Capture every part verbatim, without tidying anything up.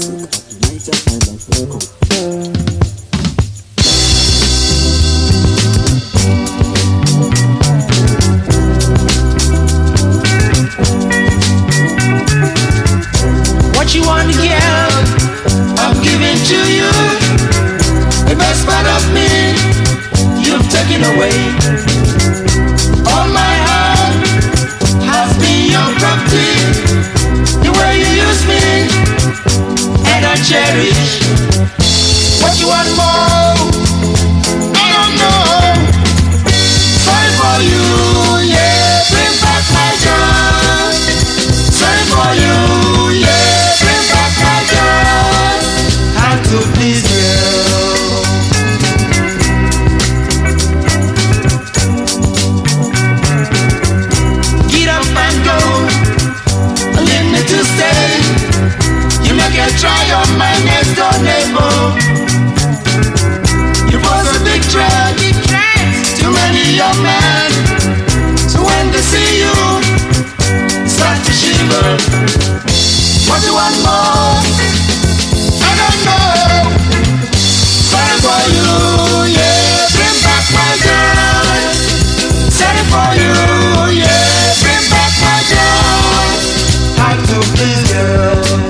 What you want to give, I'm giving to you. The best part of me, you've taken away. All my heart has been your property. The way you use me, and I cherish. What you want more? I don't know. Sorry for you, yeah. Bring back my joy. Sorry for you, yeah. Bring back my joy. How to please you. Get up and go. Leave me to stay. You make a try on my next door neighbor. You pose a big threat. Too many young men. So when they see you, start to shiver. What do you want more? I don't know. Sorry for you, yeah. Bring back my joy. Sorry for you, yeah. Bring back my joy. How to please you.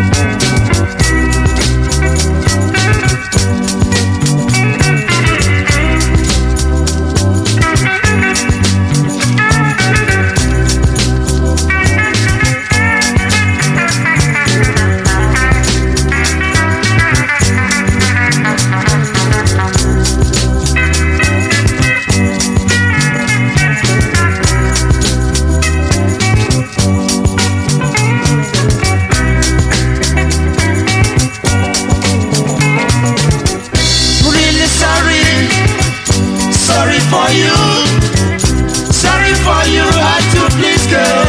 Sorry for you, sorry for you, I had to please girl.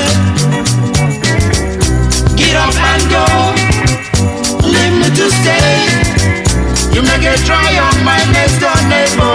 Get up and go, leave me to stay. You make a try on my next door neighbor.